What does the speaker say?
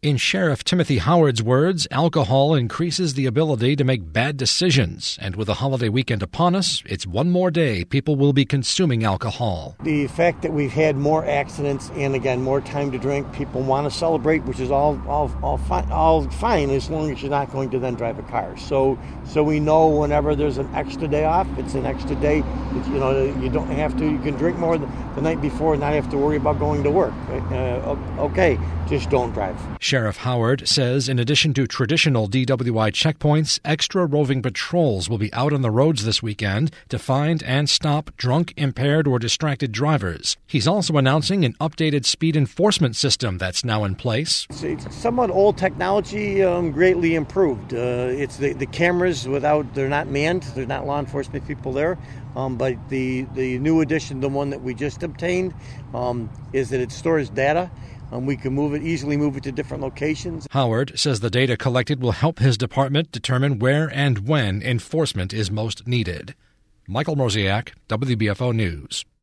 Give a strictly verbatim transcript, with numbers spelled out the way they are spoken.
In Sheriff Timothy Howard's words, alcohol increases the ability to make bad decisions, and with a holiday weekend upon us, it's one more day people will be consuming alcohol. The fact that we've had more accidents and, again, more time to drink, people want to celebrate, which is all all all fine, all fine as long as you're not going to then drive a car. So so we know whenever there's an extra day off, it's an extra day. It's, you know, you don't have to, you can drink more the, the night before and not have to worry about going to work. Uh, okay, just don't drive. Sheriff Howard says in addition to traditional D W I checkpoints, extra roving patrols will be out on the roads this weekend to find and stop drunk, impaired, or distracted drivers. He's also announcing an updated speed enforcement system that's now in place. It's, it's somewhat old technology, um, greatly improved. Uh, it's the, the cameras without, they're not manned, there's not law enforcement people there. Um, but the, the new addition, the one that we just obtained, um, is that it stores data. Um, we can move it, easily move it to different locations. Howard says the data collected will help his department determine where and when enforcement is most needed. Michael Mrozek, W B F O News.